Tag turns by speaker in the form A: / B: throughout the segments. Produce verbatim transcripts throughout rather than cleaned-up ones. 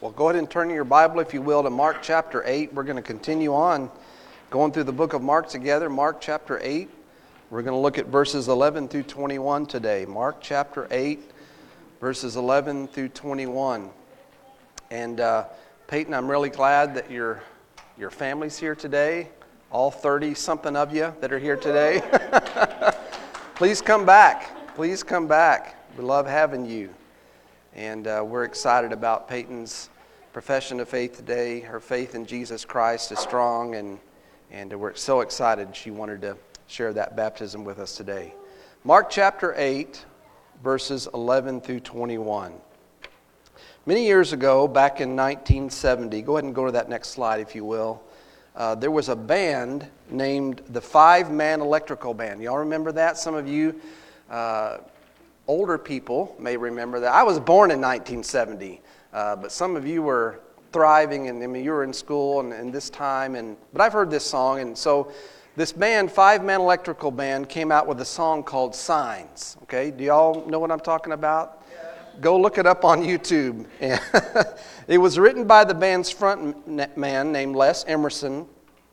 A: Well, go ahead and turn your Bible, if you will, to Mark chapter eight. We're going to continue on going through the book of Mark together. Mark chapter eight. We're going to look at verses eleven through twenty-one today. Mark chapter eight, verses eleven through twenty-one. And uh, Peyton, I'm really glad that your your family's here today. All thirty-something of you that are here today. Please come back. Please come back. We love having you. And uh, we're excited about Peyton's profession of faith today. Her faith in Jesus Christ is strong, and, and we're so excited she wanted to share that baptism with us today. Mark chapter eight, verses eleven through twenty-one. Many years ago, back in nineteen seventy, go ahead and go to that next slide if you will, uh, there was a band named the Five-Man Electrical Band. Y'all remember that? Some of you uh, older people may remember that. I was born in nineteen seventy, uh, but some of you were thriving, and I mean, you were in school and, and this time. And but I've heard this song, and so this band, Five-Man Electrical Band, came out with a song called Signs. Okay, do y'all know what I'm talking about? Yeah. Go look it up on YouTube. It was written by the band's front man named Les Emerson,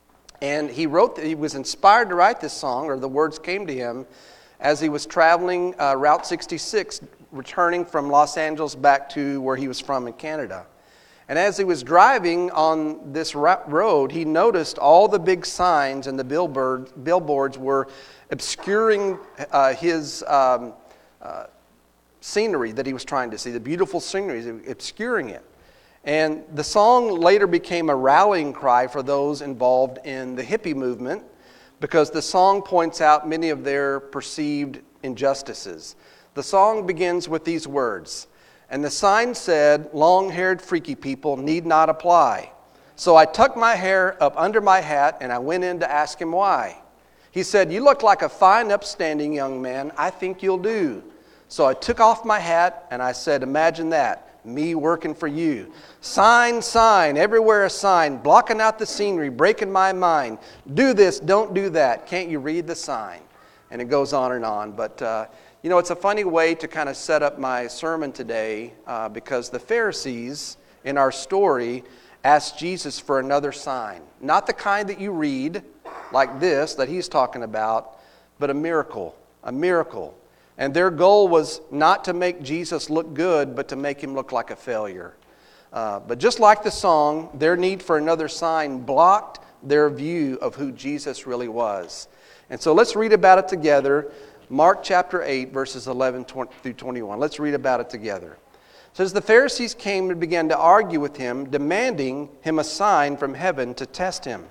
A: and he wrote. He was inspired to write this song, or the words came to him as he was traveling uh, Route sixty-six, returning from Los Angeles back to where he was from in Canada. And as he was driving on this road, he noticed all the big signs and the billboard, billboards were obscuring uh, his um, uh, scenery that he was trying to see, the beautiful scenery, obscuring it. And the song later became a rallying cry for those involved in the hippie movement, because the song points out many of their perceived injustices. The song begins with these words, "And the sign said, 'Long-haired freaky people need not apply.' So I tucked my hair up under my hat and I went in to ask him why. He said, 'You look like a fine, upstanding young man. I think you'll do.' So I took off my hat and I said, 'Imagine that, me working for you. Sign, sign, everywhere a sign, blocking out the scenery, breaking my mind. Do this, don't do that. Can't you read the sign?'" And it goes on and on. But, uh, you know, it's a funny way to kind of set up my sermon today uh, because the Pharisees in our story asked Jesus for another sign. Not the kind that you read, like this, that he's talking about, but a miracle, a miracle. And their goal was not to make Jesus look good, but to make him look like a failure. Uh, but just like the song, their need for another sign blocked their view of who Jesus really was. And so let's read about it together. Mark chapter eight, verses eleven through twenty-one. Let's read about it together. It says, "The Pharisees came and began to argue with him, demanding him a sign from heaven to test him.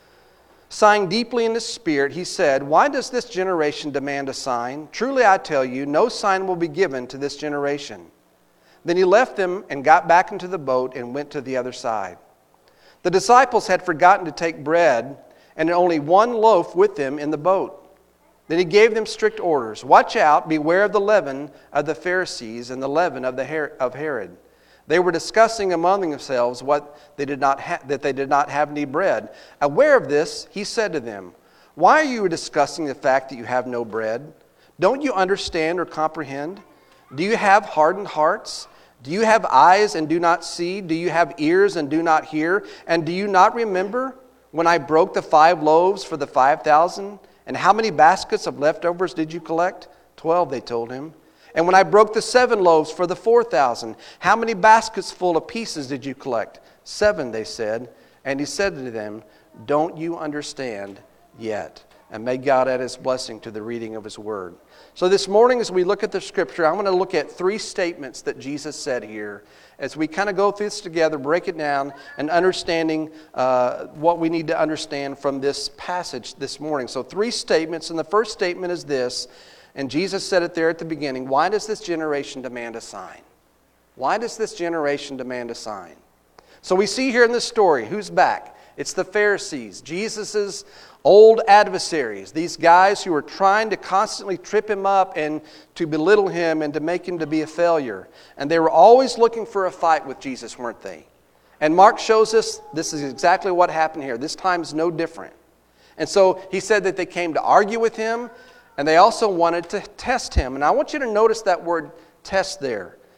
A: Sighing deeply in his spirit, he said, 'Why does this generation demand a sign? Truly I tell you, no sign will be given to this generation.' Then he left them and got back into the boat and went to the other side. The disciples had forgotten to take bread, and only one loaf with them in the boat. Then he gave them strict orders. 'Watch out, beware of the leaven of the Pharisees and the leaven of, the Her- of Herod.' They were discussing among themselves what they did not ha- that they did not have any bread. Aware of this, he said to them, 'Why are you discussing the fact that you have no bread? Don't you understand or comprehend? Do you have hardened hearts? Do you have eyes and do not see? Do you have ears and do not hear? And do you not remember when I broke the five loaves for the five thousand? And how many baskets of leftovers did you collect?' Twelve, they told him. 'And when I broke the seven loaves for the four thousand, how many baskets full of pieces did you collect?' Seven, they said. And he said to them, 'Don't you understand yet?'" And may God add his blessing to the reading of his word. So this morning, as we look at the scripture, I'm going to look at three statements that Jesus said here. As we kind of go through this together, break it down, and understanding uh, what we need to understand from this passage this morning. So three statements, and the first statement is this, and Jesus said it there at the beginning: "Why does this generation demand a sign?" Why does this generation demand a sign? So we see here in this story, who's back? It's the Pharisees, Jesus' old adversaries, these guys who were trying to constantly trip him up and to belittle him and to make him to be a failure. And they were always looking for a fight with Jesus, weren't they? And Mark shows us this is exactly what happened here. This time is no different. And so he said that they came to argue with him, and they also wanted to test him. And I want you to notice that word test there.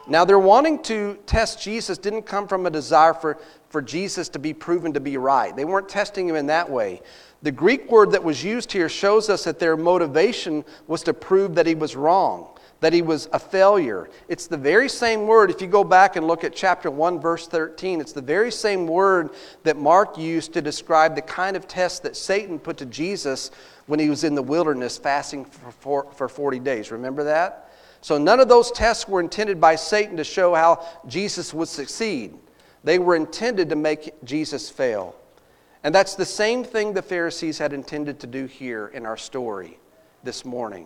A: Now, their wanting to test Jesus didn't come from a desire for, for Jesus to be proven to be right. They weren't testing him in that way. The Greek word that was used here shows us that their motivation was to prove that he was wrong, that he was a failure. It's the very same word, if you go back and look at chapter one, verse thirteen, it's the very same word that Mark used to describe the kind of test that Satan put to Jesus when he was in the wilderness fasting for, for forty days. Remember that? So none of those tests were intended by Satan to show how Jesus would succeed. They were intended to make Jesus fail. And that's the same thing the Pharisees had intended to do here in our story this morning.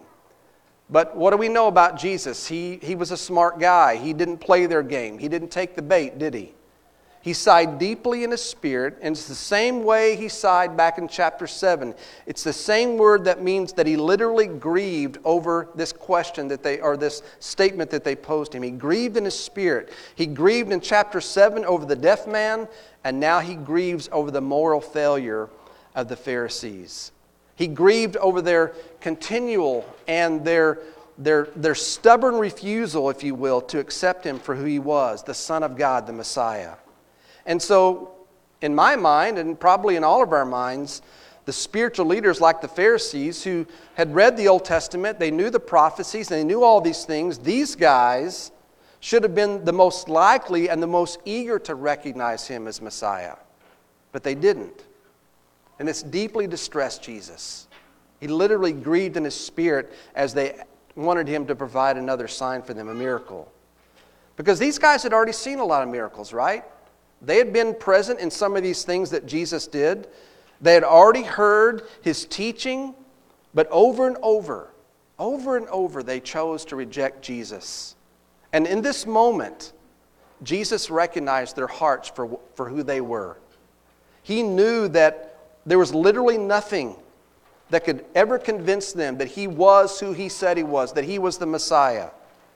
A: But what do we know about Jesus? He, he was a smart guy. He didn't play their game. He didn't take the bait, did he? He sighed deeply in his spirit, and it's the same way he sighed back in chapter seven. It's the same word that means that he literally grieved over this question that they, or this statement that they posed him. He grieved in his spirit. He grieved in chapter seven over the deaf man, and now he grieves over the moral failure of the Pharisees. He grieved over their continual and their, their, their stubborn refusal, if you will, to accept him for who he was, the Son of God, the Messiah. And so, in my mind, and probably in all of our minds, the spiritual leaders like the Pharisees who had read the Old Testament, they knew the prophecies, they knew all these things, these guys should have been the most likely and the most eager to recognize him as Messiah. But they didn't. And this deeply distressed Jesus. He literally grieved in his spirit as they wanted him to provide another sign for them, a miracle. Because these guys had already seen a lot of miracles, right? They had been present in some of these things that Jesus did. They had already heard his teaching, but over and over, over and over, they chose to reject Jesus. And in this moment, Jesus recognized their hearts for, for who they were. He knew that there was literally nothing that could ever convince them that he was who he said he was, that he was the Messiah.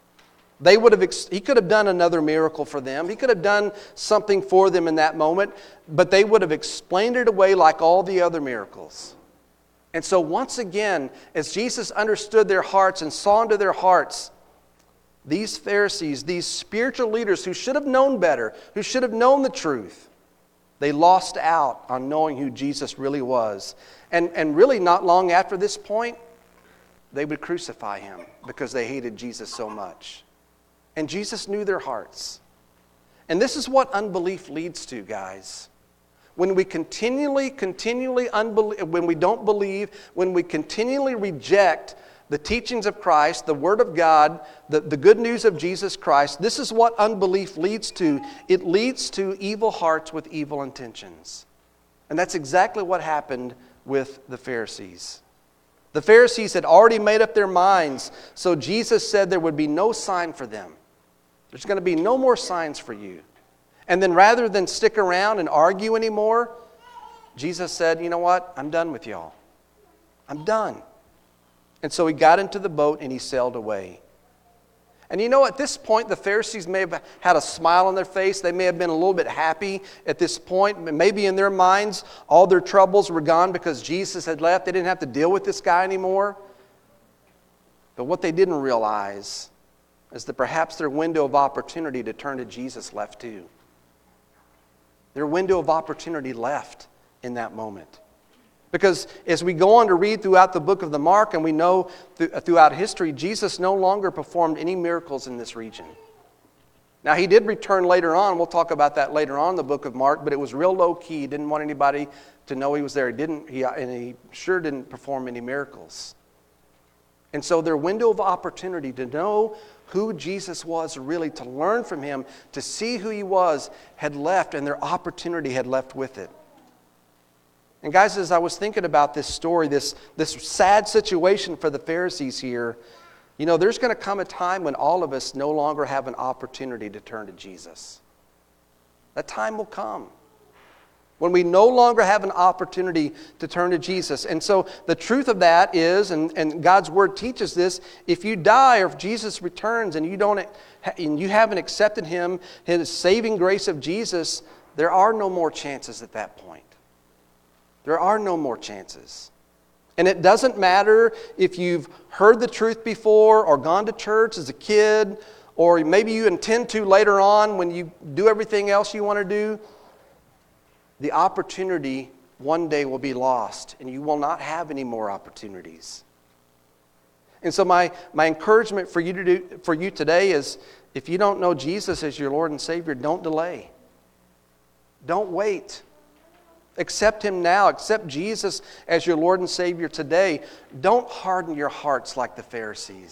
A: They would have, he could have done another miracle for them. He could have done something for them in that moment, but they would have explained it away like all the other miracles. And so once again, as Jesus understood their hearts and saw into their hearts, these Pharisees, these spiritual leaders who should have known better, who should have known the truth, they lost out on knowing who Jesus really was. And, and really not long after this point, they would crucify him because they hated Jesus so much. And Jesus knew their hearts. And this is what unbelief leads to, guys. When we continually, continually unbelieve, when we don't believe, when we continually reject the teachings of Christ, the Word of God, the, the good news of Jesus Christ, this is what unbelief leads to. It leads to evil hearts with evil intentions. And that's exactly what happened with the Pharisees. The Pharisees had already made up their minds, so Jesus said there would be no sign for them. There's going to be no more signs for you. And then rather than stick around and argue anymore, Jesus said, you know what? I'm done with y'all. I'm done. And so he got into the boat and he sailed away. And you know, at this point, the Pharisees may have had a smile on their face. They may have been a little bit happy at this point. Maybe in their minds, all their troubles were gone because Jesus had left. They didn't have to deal with this guy anymore. But what they didn't realize is that perhaps their window of opportunity to turn to Jesus left too. Their window of opportunity left in that moment. Because as we go on to read throughout the book of the Mark, and we know th- throughout history, Jesus no longer performed any miracles in this region. Now, he did return later on. We'll talk about that later on in the book of Mark, but it was real low-key. He didn't want anybody to know he was there. He didn't, he, and he sure didn't perform any miracles. And so their window of opportunity to know who Jesus was, really to learn from him, to see who he was, had left, and their opportunity had left with it. And guys, as I was thinking about this story, this, this sad situation for the Pharisees here, you know, there's going to come a time when all of us no longer have an opportunity to turn to Jesus. That time will come when we no longer have an opportunity to turn to Jesus. And so the truth of that is, and, and God's Word teaches this, if you die or if Jesus returns and you don't, and you haven't accepted him, his saving grace of Jesus, there are no more chances at that point. There are no more chances. And it doesn't matter if you've heard the truth before or gone to church as a kid or maybe you intend to later on when you do everything else you want to do, the opportunity one day will be lost, and you will not have any more opportunities. And so my, my encouragement for you to do for you today is, if you don't know Jesus as your Lord and Savior, don't delay. Don't wait. Accept Him now. Accept Jesus as your Lord and Savior today. Don't harden your hearts like the Pharisees.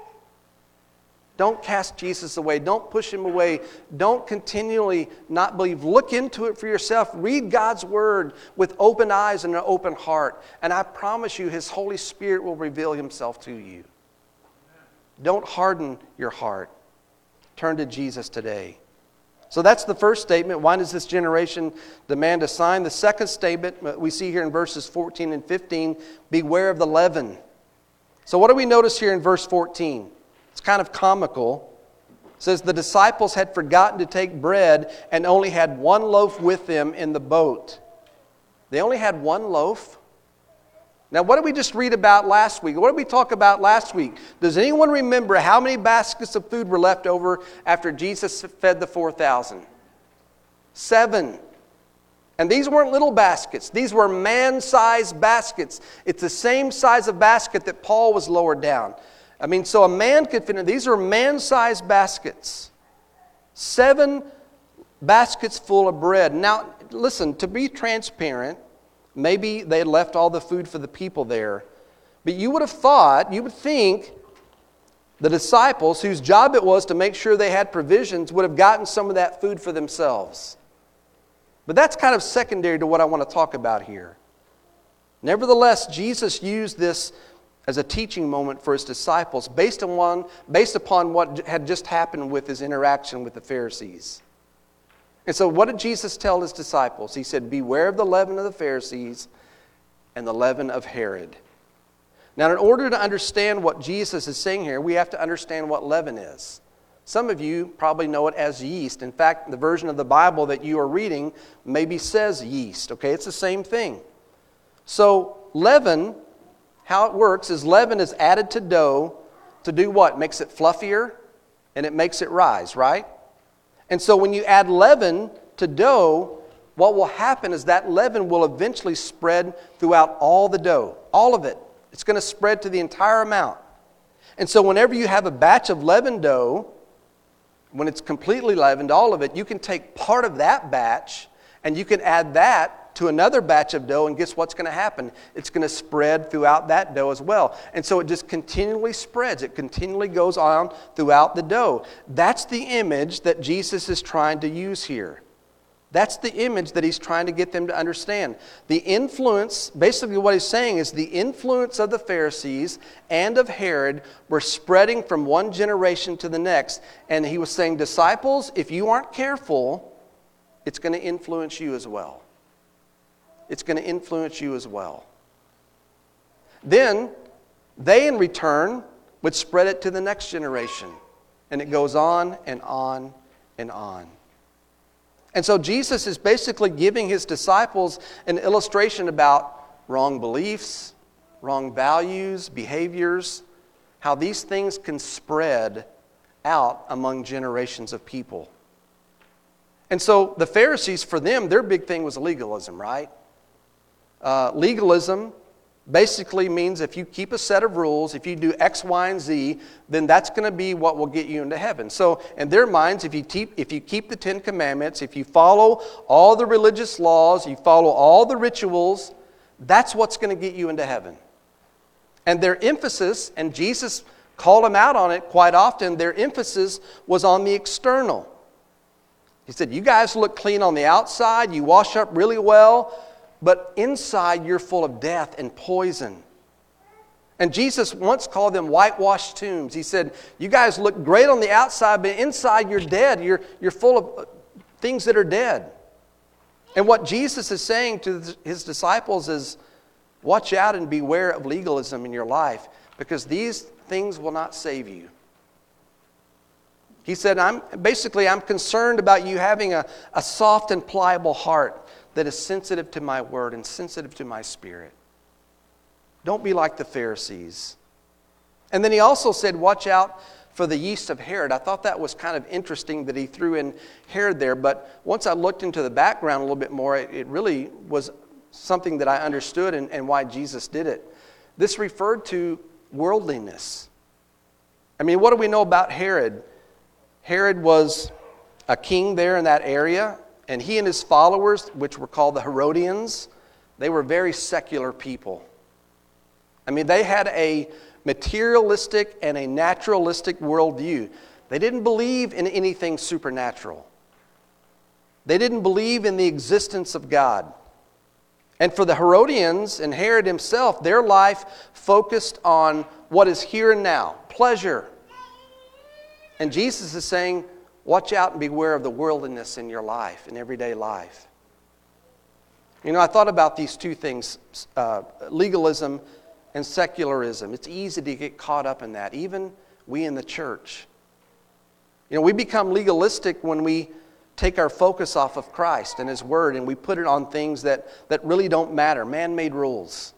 A: Don't cast Jesus away. Don't push Him away. Don't continually not believe. Look into it for yourself. Read God's Word with open eyes and an open heart. And I promise you, His Holy Spirit will reveal Himself to you. Don't harden your heart. Turn to Jesus today. So that's the first statement. Why does this generation demand a sign? The second statement we see here in verses fourteen and fifteen, beware of the leaven. So what do we notice here in verse fourteen? It's kind of comical. It says, the disciples had forgotten to take bread and only had one loaf with them in the boat. They only had one loaf? Now, what did we just read about last week? What did we talk about last week? Does anyone remember how many baskets of food were left over after Jesus fed the four thousand? Seven. And these weren't little baskets. These were man-sized baskets. It's the same size of basket that Paul was lowered down. I mean, so a man could fit in. These are man-sized baskets. Seven baskets full of bread. Now, listen, to be transparent, maybe they had left all the food for the people there. But you would have thought, you would think, the disciples, whose job it was to make sure they had provisions, would have gotten some of that food for themselves. But that's kind of secondary to what I want to talk about here. Nevertheless, Jesus used this as a teaching moment for His disciples based on one, based upon what had just happened with His interaction with the Pharisees. And so what did Jesus tell His disciples? He said, beware of the leaven of the Pharisees and the leaven of Herod. Now, in order to understand what Jesus is saying here, we have to understand what leaven is. Some of you probably know it as yeast. In fact, the version of the Bible that you are reading maybe says yeast. Okay, it's the same thing. So leaven, how it works is leaven is added to dough to do what? Makes it fluffier and it makes it rise, right? And so when you add leaven to dough, what will happen is that leaven will eventually spread throughout all the dough, all of it. It's going to spread to the entire amount. And so whenever you have a batch of leavened dough, when it's completely leavened, all of it, you can take part of that batch and you can add that to another batch of dough, and guess what's going to happen? It's going to spread throughout that dough as well. And so it just continually spreads. It continually goes on throughout the dough. That's the image that Jesus is trying to use here. That's the image that He's trying to get them to understand. The influence, basically what He's saying is the influence of the Pharisees and of Herod were spreading from one generation to the next. And He was saying, disciples, if you aren't careful, it's going to influence you as well. It's going to influence you as well. Then, they in return would spread it to the next generation. And it goes on and on and on. And so Jesus is basically giving His disciples an illustration about wrong beliefs, wrong values, behaviors, how these things can spread out among generations of people. And so the Pharisees, for them, their big thing was legalism, right? Uh, legalism basically means if you keep a set of rules, if you do X, Y, and Z, then that's going to be what will get you into heaven. So in their minds, if you keep, if you keep the Ten Commandments, if you follow all the religious laws, you follow all the rituals, that's what's going to get you into heaven. And their emphasis, and Jesus called them out on it quite often, their emphasis was on the external. He said, you guys look clean on the outside, you wash up really well, but inside you're full of death and poison. And Jesus once called them whitewashed tombs. He said, you guys look great on the outside, but inside you're dead. You're, you're full of things that are dead. And what Jesus is saying to His disciples is, watch out and beware of legalism in your life, because these things will not save you. He said, I'm basically, I'm concerned about you having a, a soft and pliable heart that is sensitive to my word and sensitive to my spirit. Don't be like the Pharisees. And then He also said, watch out for for the yeast of Herod. I thought that was kind of interesting that he threw in Herod there, but once I looked into the background a little bit more, it, it really was something that I understood and, and why Jesus did it. This referred to worldliness. I mean, what do we know about Herod? Herod was a king there in that area, and he and his followers, which were called the Herodians, they were very secular people. I mean, they had a materialistic and a naturalistic worldview. They didn't believe in anything supernatural. They didn't believe in the existence of God. And for the Herodians and Herod himself, their life focused on what is here and now, pleasure. And Jesus is saying, watch out and beware of the worldliness in your life, in everyday life. You know, I thought about these two things, uh, legalism and secularism. It's easy to get caught up in that, even we in the church. You know, we become legalistic when we take our focus off of Christ and His Word and we put it on things that, that really don't matter, man-made rules.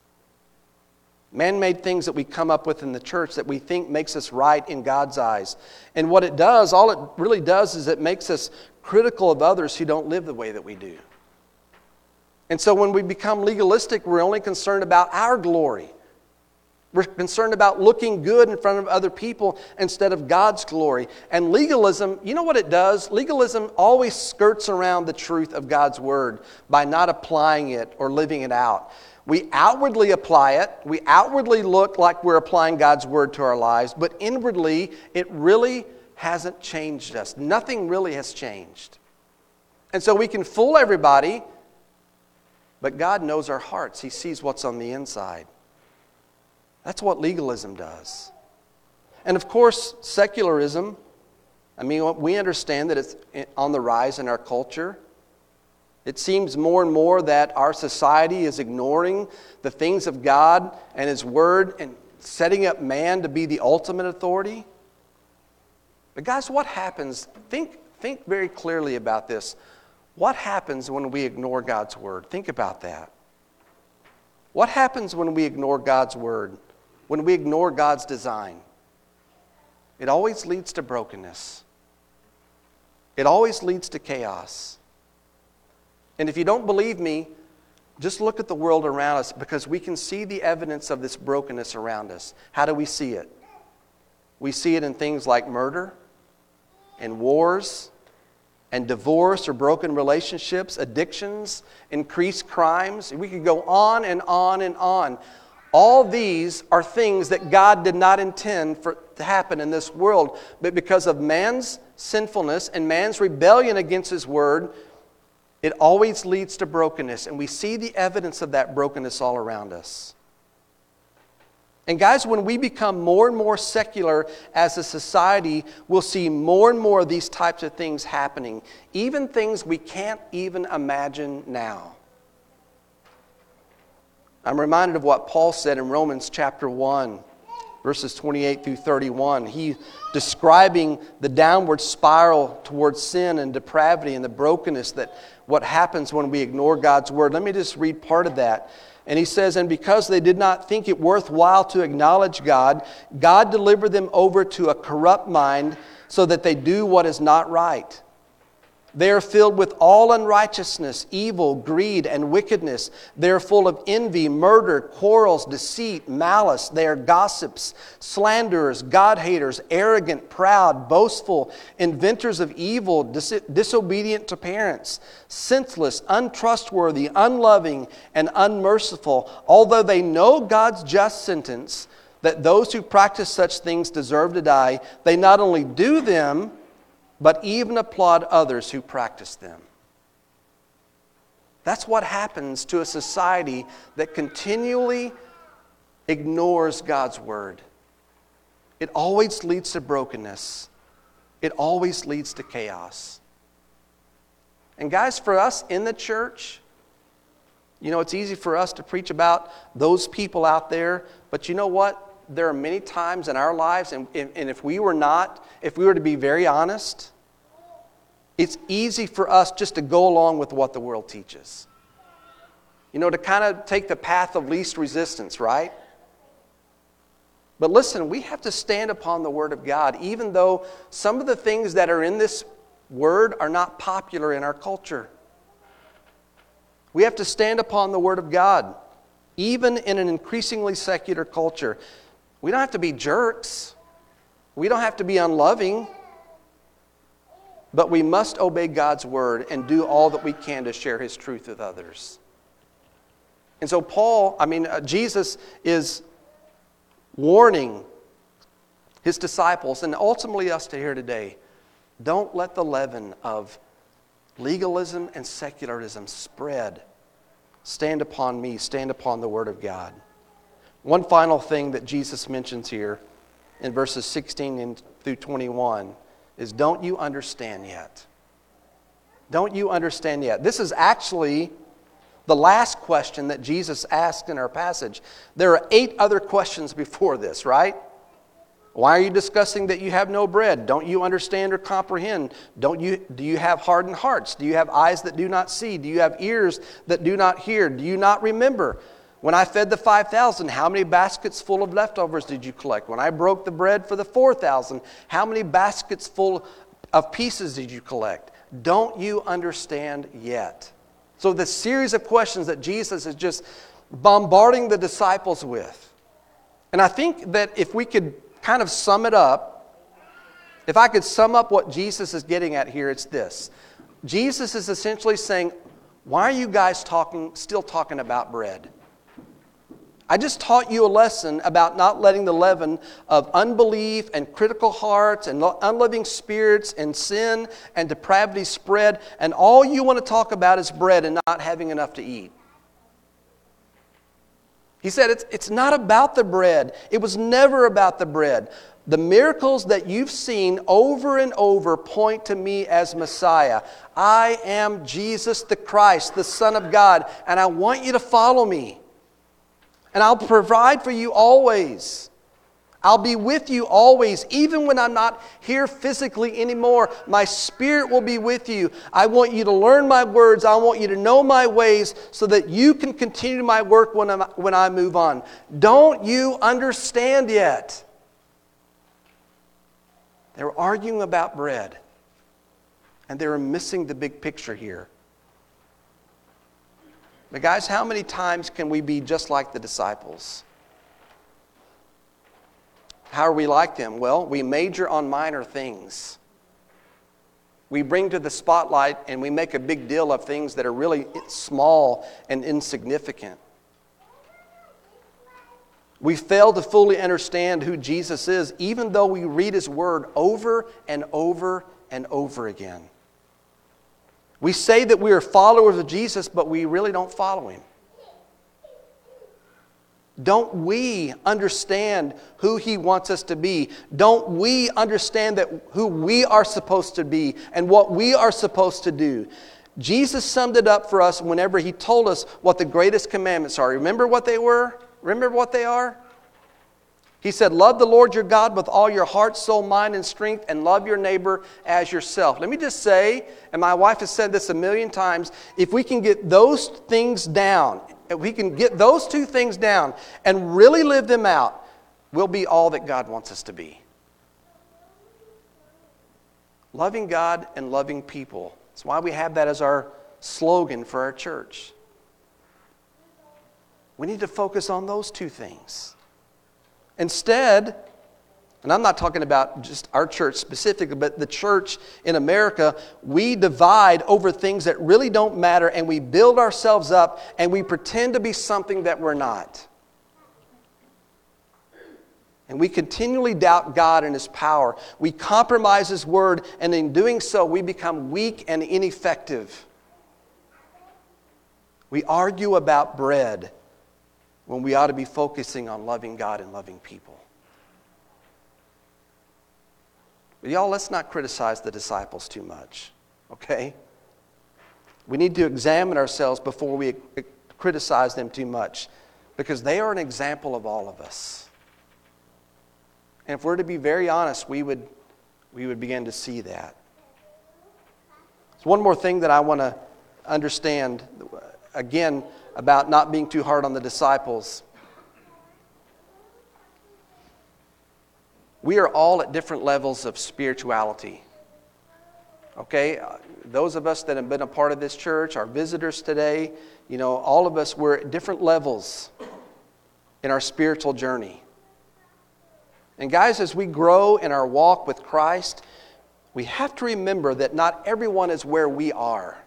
A: Man-made things that we come up with in the church that we think makes us right in God's eyes. And what it does, all it really does is it makes us critical of others who don't live the way that we do. And so when we become legalistic, we're only concerned about our glory. We're concerned about looking good in front of other people instead of God's glory. And legalism, you know what it does? Legalism always skirts around the truth of God's Word by not applying it or living it out. We outwardly apply it. We outwardly look like we're applying God's Word to our lives, but inwardly, it really hasn't changed us. Nothing really has changed. And so we can fool everybody, but God knows our hearts. He sees what's on the inside. That's what legalism does. And of course, secularism, I mean, we understand that it's on the rise in our culture. It seems more and more that our society is ignoring the things of God and His Word and setting up man to be the ultimate authority. But guys, what happens? Think, think very clearly about this. What happens when we ignore God's Word? Think about that. What happens when we ignore God's Word? When we ignore God's design? It always leads to brokenness. It always leads to chaos. And if you don't believe me, just look at the world around us, because we can see the evidence of this brokenness around us. How do we see it? We see it in things like murder and wars and divorce or broken relationships, addictions, increased crimes. We could go on and on and on. All these are things that God did not intend for to happen in this world, but because of man's sinfulness and man's rebellion against His Word, it always leads to brokenness, and we see the evidence of that brokenness all around us. And guys, when we become more and more secular as a society, we'll see more and more of these types of things happening, even things we can't even imagine now. I'm reminded of what Paul said in Romans chapter one, verses twenty-eight through thirty-one. He describing the downward spiral towards sin and depravity and the brokenness that what happens when we ignore God's Word. Let me just read part of that. And he says, "And because they did not think it worthwhile to acknowledge God, God delivered them over to a corrupt mind so that they do what is not right. They are filled with all unrighteousness, evil, greed, and wickedness. They are full of envy, murder, quarrels, deceit, malice. They are gossips, slanderers, God-haters, arrogant, proud, boastful, inventors of evil, dis- disobedient to parents, senseless, untrustworthy, unloving, and unmerciful. Although they know God's just sentence, that those who practice such things deserve to die, they not only do them, but even applaud others who practice them." That's what happens to a society that continually ignores God's Word. It always leads to brokenness. It always leads to chaos. And guys, for us in the church, you know, it's easy for us to preach about those people out there, but you know what? There are many times in our lives, and, and if we were not, if we were to be very honest, it's easy for us just to go along with what the world teaches. You know, to kind of take the path of least resistance, right? But listen, we have to stand upon the Word of God, even though some of the things that are in this Word are not popular in our culture. We have to stand upon the Word of God, even in an increasingly secular culture. We don't have to be jerks. We don't have to be unloving. But we must obey God's Word and do all that we can to share His truth with others. And so Paul, I mean, uh, Jesus is warning His disciples, and ultimately us to here today, don't let the leaven of legalism and secularism spread. Stand upon me, stand upon the Word of God. One final thing that Jesus mentions here in verses sixteen through twenty-one is, don't you understand yet? Don't you understand yet? This is actually the last question that Jesus asked in our passage. There are eight other questions before this, right? Why are you discussing that you have no bread? Don't you understand or comprehend? Don't you, do you have hardened hearts? Do you have eyes that do not see? Do you have ears that do not hear? Do you not remember? When I fed the five thousand, how many baskets full of leftovers did you collect? When I broke the bread for the four thousand, how many baskets full of pieces did you collect? Don't you understand yet? So the series of questions that Jesus is just bombarding the disciples with. And I think that if we could kind of sum it up, if I could sum up what Jesus is getting at here, it's this. Jesus is essentially saying, why are you guys talking, still talking about bread? I just taught you a lesson about not letting the leaven of unbelief and critical hearts and unloving spirits and sin and depravity spread, and all you want to talk about is bread and not having enough to eat. He said it's, it's not about the bread. It was never about the bread. The miracles that you've seen over and over point to me as Messiah. I am Jesus the Christ, the Son of God, and I want you to follow me. And I'll provide for you always. I'll be with you always, even when I'm not here physically anymore. My Spirit will be with you. I want you to learn my words. I want you to know my ways so that you can continue my work when, I'm, when I move on. Don't you understand yet? They were arguing about bread, and they were missing the big picture here. But guys, how many times can we be just like the disciples? How are we like them? Well, we major on minor things. We bring to the spotlight and we make a big deal of things that are really small and insignificant. We fail to fully understand who Jesus is, even though we read His Word over and over and over again. We say that we are followers of Jesus, but we really don't follow Him. Don't we understand who He wants us to be? Don't we understand that who we are supposed to be and what we are supposed to do? Jesus summed it up for us whenever He told us what the greatest commandments are. Remember what they were? Remember what they are? He said, love the Lord your God with all your heart, soul, mind, and strength, and love your neighbor as yourself. Let me just say, and my wife has said this a million times, if we can get those things down, if we can get those two things down and really live them out, we'll be all that God wants us to be. Loving God and loving people. That's why we have that as our slogan for our church. We need to focus on those two things. Instead, and I'm not talking about just our church specifically, but the church in America, we divide over things that really don't matter, and we build ourselves up and we pretend to be something that we're not. And we continually doubt God and His power. We compromise His Word, and in doing so, we become weak and ineffective. We argue about bread when we ought to be focusing on loving God and loving people. But y'all, let's not criticize the disciples too much, okay? We need to examine ourselves before we criticize them too much, because they are an example of all of us. And if we're to be very honest, we would, we would begin to see that. So one more thing that I want to understand, again, about not being too hard on the disciples. We are all at different levels of spirituality. Okay? Those of us that have been a part of this church, our visitors today, you know, all of us, we're at different levels in our spiritual journey. And guys, as we grow in our walk with Christ, we have to remember that not everyone is where we are.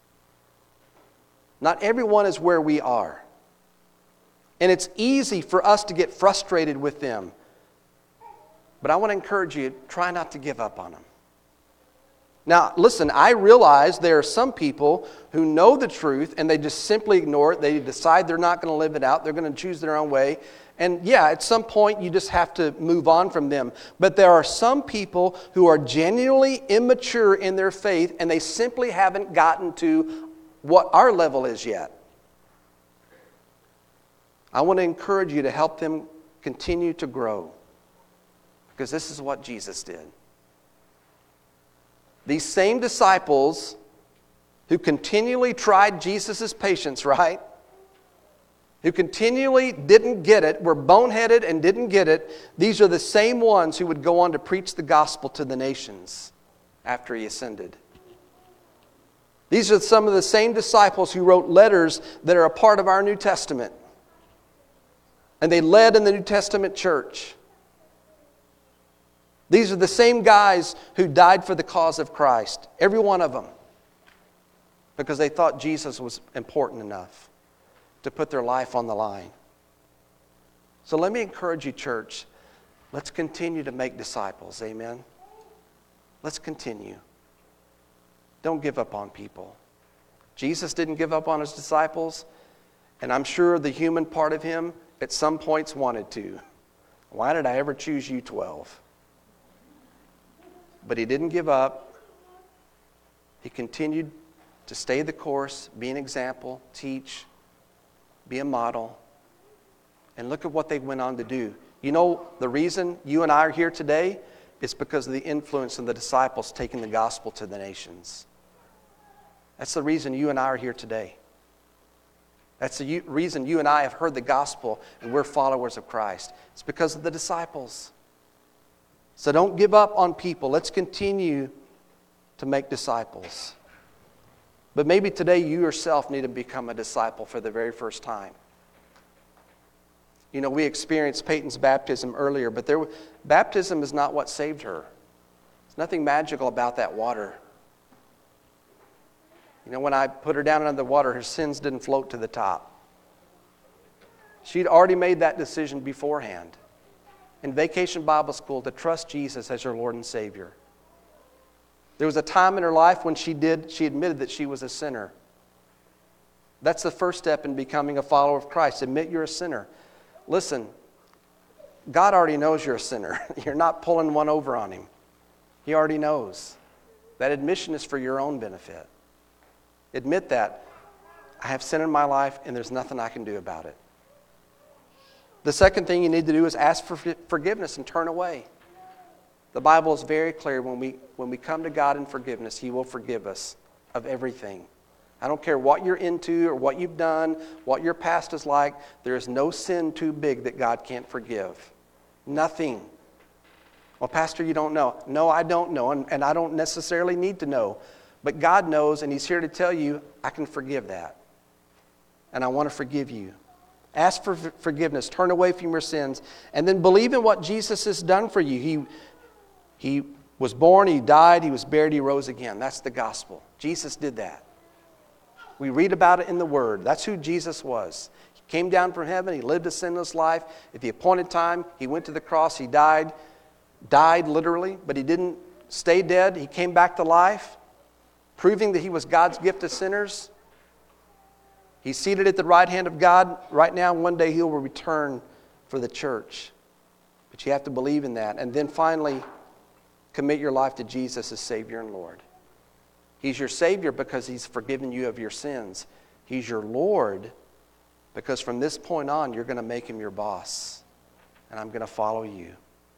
A: Not everyone is where we are. And it's easy for us to get frustrated with them. But I want to encourage you, try not to give up on them. Now, listen, I realize there are some people who know the truth and they just simply ignore it. They decide they're not going to live it out. They're going to choose their own way. And yeah, at some point you just have to move on from them. But there are some people who are genuinely immature in their faith and they simply haven't gotten to what our level is yet. I want to encourage you to help them continue to grow. Because this is what Jesus did. These same disciples who continually tried Jesus' patience, right? Who continually didn't get it, were boneheaded and didn't get it, these are the same ones who would go on to preach the gospel to the nations after he ascended. These are some of the same disciples who wrote letters that are a part of our New Testament. And they led in the New Testament church. These are the same guys who died for the cause of Christ. Every one of them. Because they thought Jesus was important enough to put their life on the line. So let me encourage you, church. Let's continue to make disciples. Amen? Let's continue. Don't give up on people. Jesus didn't give up on his disciples. And I'm sure the human part of him at some points wanted to. Why did I ever choose you twelve? But he didn't give up. He continued to stay the course, be an example, teach, be a model. And look at what they went on to do. You know, the reason you and I are here today is because of the influence of the disciples taking the gospel to the nations. That's the reason you and I are here today. That's the reason you and I have heard the gospel and we're followers of Christ. It's because of the disciples. So don't give up on people. Let's continue to make disciples. But maybe today you yourself need to become a disciple for the very first time. You know, we experienced Peyton's baptism earlier, but there, baptism is not what saved her. There's nothing magical about that water. You know, when I put her down under the water, her sins didn't float to the top. She'd already made that decision beforehand in Vacation Bible School to trust Jesus as her Lord and Savior. There was a time in her life when she did, she admitted that she was a sinner. That's the first step in becoming a follower of Christ. Admit you're a sinner. Listen, God already knows you're a sinner. You're not pulling one over on him. He already knows. That admission is for your own benefit. Admit that. I have sin in my life and there's nothing I can do about it. The second thing you need to do is ask for forgiveness and turn away. The Bible is very clear. When we, when we come to God in forgiveness, he will forgive us of everything. I don't care what you're into or what you've done, what your past is like. There is no sin too big that God can't forgive. Nothing. Well, Pastor, you don't know. No, I don't know, and, and I don't necessarily need to know. But God knows, and he's here to tell you, I can forgive that. And I want to forgive you. Ask for forgiveness. Turn away from your sins. And then believe in what Jesus has done for you. He, he was born, he died, he was buried, he rose again. That's the gospel. Jesus did that. We read about it in the Word. That's who Jesus was. He came down from heaven. He lived a sinless life. At the appointed time, he went to the cross. He died. Died literally, but he didn't stay dead. He came back to life, proving that he was God's gift to sinners. He's seated at the right hand of God right now. One day he will return for the church. But you have to believe in that. And then finally, commit your life to Jesus as Savior and Lord. He's your Savior because he's forgiven you of your sins. He's your Lord because from this point on, you're going to make him your boss. And I'm going to follow you.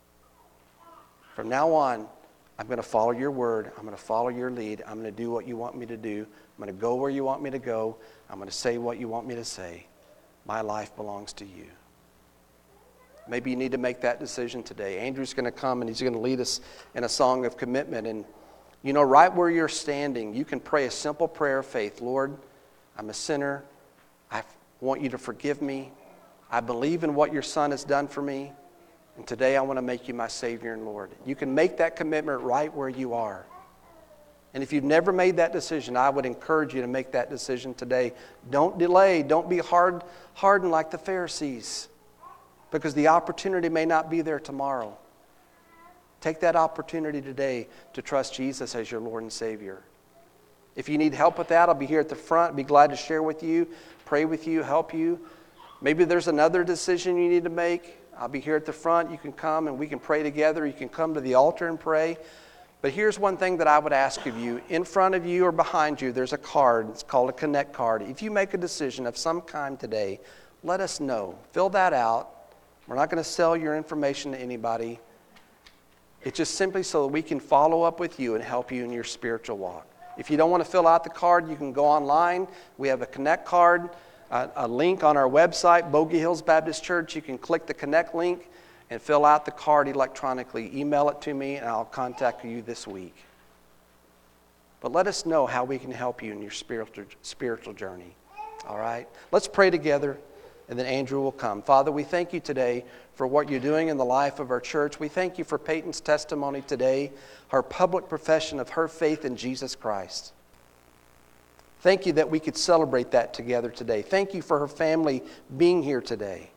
A: From now on, I'm going to follow your word. I'm going to follow your lead. I'm going to do what you want me to do. I'm going to go where you want me to go. I'm going to say what you want me to say. My life belongs to you. Maybe you need to make that decision today. Andrew's going to come and he's going to lead us in a song of commitment. And, you know, right where you're standing, you can pray a simple prayer of faith. Lord, I'm a sinner. I want you to forgive me. I believe in what your Son has done for me. And today I want to make you my Savior and Lord. You can make that commitment right where you are. And if you've never made that decision, I would encourage you to make that decision today. Don't delay. Don't be hard, hardened like the Pharisees, because the opportunity may not be there tomorrow. Take that opportunity today to trust Jesus as your Lord and Savior. If you need help with that, I'll be here at the front. I'll be glad to share with you, pray with you, help you. Maybe there's another decision you need to make. I'll be here at the front. You can come and we can pray together. You can come to the altar and pray. But here's one thing that I would ask of you. In front of you or behind you, there's a card. It's called a Connect card. If you make a decision of some kind today, let us know. Fill that out. We're not going to sell your information to anybody. It's just simply so that we can follow up with you and help you in your spiritual walk. If you don't want to fill out the card, you can go online. We have a Connect card, a, a link on our website, Bogey Hills Baptist Church. You can click the Connect link and fill out the card electronically. Email it to me, and I'll contact you this week. But let us know how we can help you in your spiritual, spiritual journey. All right? Let's pray together, and then Andrew will come. Father, we thank you today for what you're doing in the life of our church. We thank you for Peyton's testimony today, her public profession of her faith in Jesus Christ. Thank you that we could celebrate that together today. Thank you for her family being here today.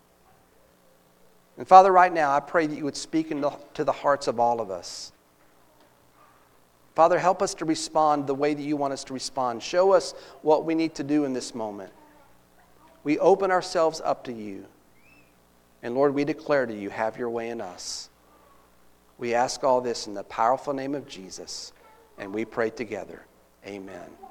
A: And Father, right now, I pray that you would speak into to the hearts of all of us. Father, help us to respond the way that you want us to respond. Show us what we need to do in this moment. We open ourselves up to you. And Lord, we declare to you, have your way in us. We ask all this in the powerful name of Jesus. And we pray together. Amen.